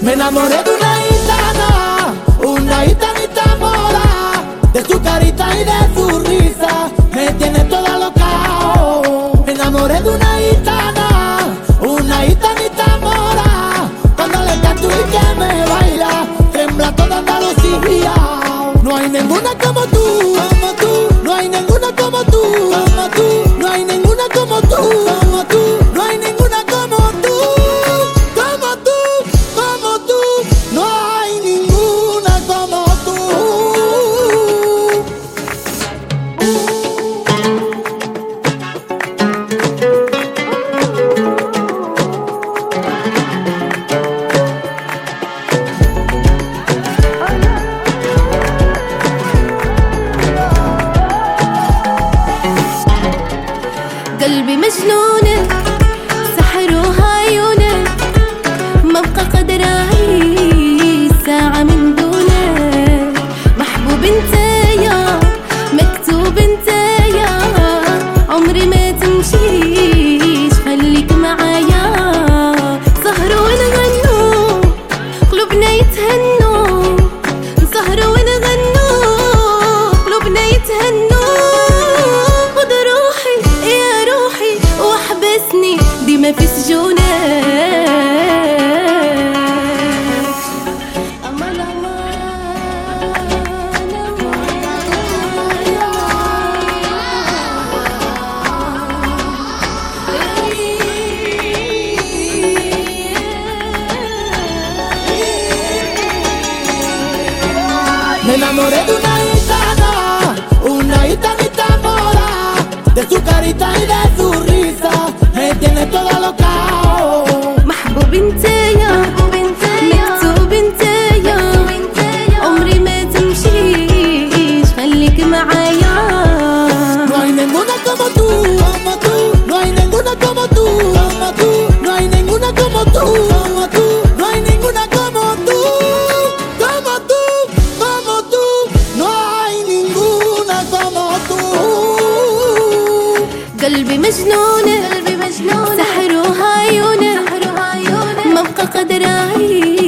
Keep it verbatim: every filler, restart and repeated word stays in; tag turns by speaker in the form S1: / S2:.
S1: Me enamoré de una gitana, una gitanita mora, de su carita y de su risa, me tiene toda loca. Me enamoré de una gitana, una gitanita mora, cuando le canto y que me baila, tembla toda Andalucía. No hay ninguna como tú, como tú, no hay ninguna como tú, como tú, no hay ninguna como tú, como tú, no hay ninguna como tú, como tú, como tú, no hay ninguna como tú.
S2: قلبي مجنونة سحروها عيونك، ما بقى قادر أعيش ساعة من دونك. محبوب انت يا مكتوب انت يا عمري ما تمشيش خليك معايا. سهروا ونغنوا قلوبنا يتهنوا، سهروا ونغنوا قلوبنا يتهنوا. دي ما في سجونك أمان
S1: Me enamoré de una gitana, una gitanita mora, de su carita y de su risa, me tiene toda loca.
S2: محبوب انت يا مكتوب انت يا عمري ما تمشيش خليك معايا.
S1: No hay ninguna como tú, como tú, no hay ninguna como tú, como tú, no hay ninguna como tú, como tú, no hay ninguna como tú, como tú, como tú, no hay ninguna como tú.
S2: قلبي مجنونة سحروها عيونك، ما بقى قادر أعيش